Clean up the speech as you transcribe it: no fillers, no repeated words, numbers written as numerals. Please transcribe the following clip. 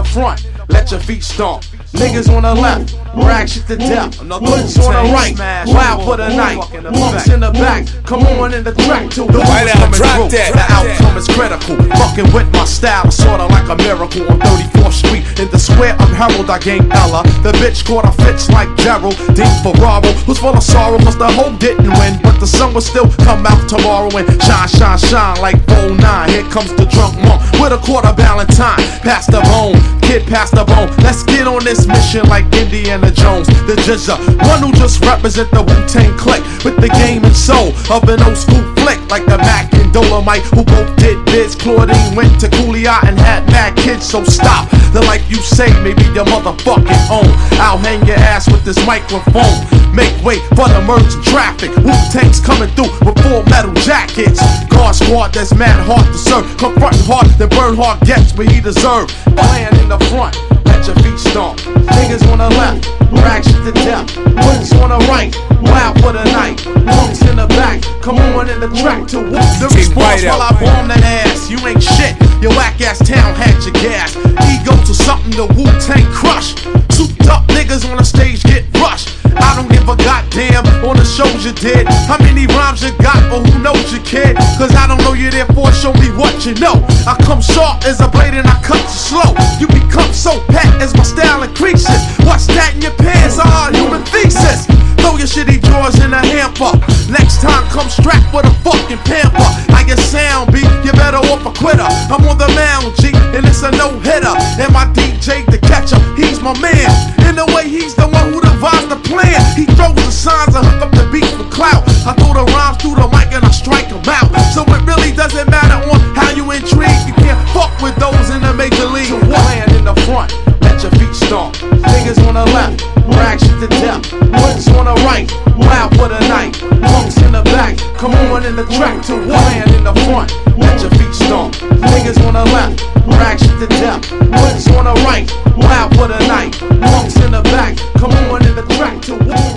front, let your feet stomp. Niggas on the left, rag shit to death. Hoods on the right, wild for the night. Punks in the back, come on in the track till the right out, drop through. that. The outcome is critical. Fucking with my style, sorta like a miracle. On 34th Street, in the square of Herald, I gained Ella. The bitch caught a fits like Gerald. Deep Ferraro was full of sorrow, cause the hoe didn't win. But the sun will still come out tomorrow and shine, shine, shine like 09. Here comes the drunk monk with a quarter Valentine. Pass the bone, kid, pass the bone. Let's get on this mission like Indiana Jones, the Jizza, one who just represent the Wu-Tang clique with the game and soul of an old school flick like the Mac and Dolomite, who both did biz. Claudine went to Cooley and had mad kids, so stop the life you say, maybe your motherfucking own. I'll hang your ass with this microphone. Make way for the merging traffic. Wu-Tang's coming through with full metal jackets. Guard squad that's mad hard to serve, confronting hard, then Bernhard gets what he deserved. Playing in the front, let your feet stomp. Niggas on the left, rag shit to death. Hoods on the right, wild for the night. Punks in the back, come on in the track to whoop the response while I bomb that ass. You ain't shit, your whack ass town had your gas. Ego to something the Wu-Tang crush. Souped up niggas on the stage get rushed. I don't give a goddamn on the shows you did. How many rhymes you got or who knows you, kid? Cause I don't know you, therefore show me what you know. I come sharp as a blade and I cut you slow. You become so pet as my style increases. What's that in your pants? Human thesis. Throw your shitty drawers in a hamper. Next time come strapped with a fucking pamper. How your sound be? You better off a quitter. I'm on the mound, G, and it's a no-hitter. And my DJ, the catcher, he's my man. In a way, he's the one who devised the plan. He throws the signs and hook up the beat for clout. I throw the rhymes through the mic and I strike them out. So it really doesn't matter on how you intrigue. You can't fuck with those in the major league. So playing in the front, let your feet stomp. Niggas on the left, rag shit to death. Hoods on the right, wild for the night. Punks in the back, come on in the track to playing in the front, let your feet stomp. Niggas on the left, rag shit to death. Hoods on the right, wild for the night. Punks in the back, come on in the track to